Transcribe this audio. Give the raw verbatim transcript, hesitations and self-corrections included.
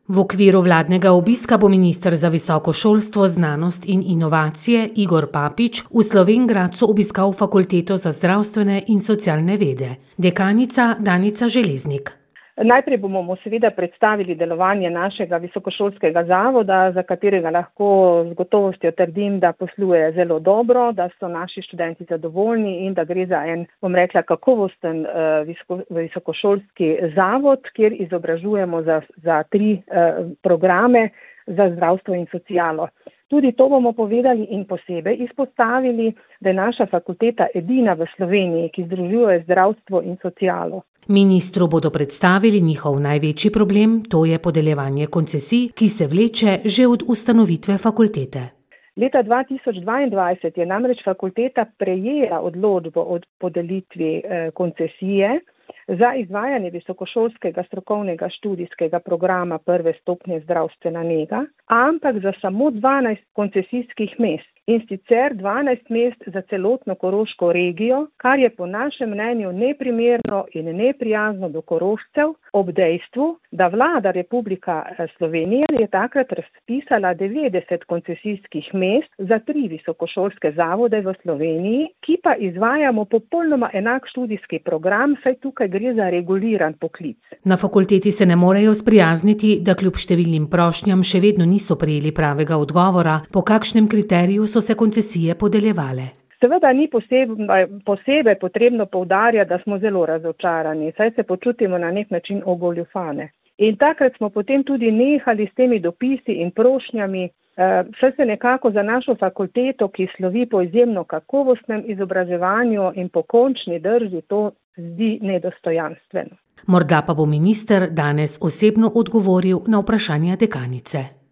V okviru vladnega obiska bo minister za visoko šolstvo, znanost in inovacije Igor Papič v Slovenj Gradcu obiskal Fakulteto za zdravstvene in socialne vede. Dekanica Danica Železnik. Najprej bomo mu seveda predstavili delovanje našega visokošolskega zavoda, za katerega lahko z gotovostjo trdim, da posluje zelo dobro, da so naši študenti zadovoljni in da gre za en, bom rekla, kakovosten uh, visoko, visokošolski zavod, kjer izobražujemo za, za tri uh, programe za zdravstvo in socialo. Tudi to bomo povedali in posebej izpostavili, da je naša fakulteta edina v Sloveniji, ki združuje zdravstvo in socialo. Ministru bodo predstavili njihov največji problem, to je podeljevanje koncesij, ki se vleče že od ustanovitve fakultete. Leta dva tisoč dvaindvajset je namreč fakulteta prejela odločbo o podelitvi eh, koncesije za izvajanje visokošolskega strokovnega študijskega programa prve stopnje zdravstvena nega, ampak za samo dvanajst koncesijskih mest. In sicer dvanajst mest za celotno Koroško regijo, kar je po našem mnenju neprimerno in neprijazno do Korošcev, ob dejstvu, da vlada Republika Slovenije je takrat razpisala devetdeset koncesijskih mest za tri visokošolske zavode v Sloveniji, ki pa izvajamo popolnoma enak študijski program, saj tukaj gre za reguliran poklic. Na fakulteti se ne morejo sprijazniti, da kljub številnim prošnjam še vedno niso prejeli pravega odgovora, po kakšnem kriteriju so se koncesije podeljevale. Seveda ni posebej, posebej potrebno poudarjati, da smo zelo razočarani, saj se počutimo na nek način ogoljufane. In takrat smo potem tudi nehali s temi dopisi in prošnjami, saj se nekako za našo fakulteto, ki slovi po izjemno kakovostnem izobraževanju in po končni drži, to zdi nedostojanstveno. Morda pa bo minister danes osebno odgovoril na vprašanja dekanice.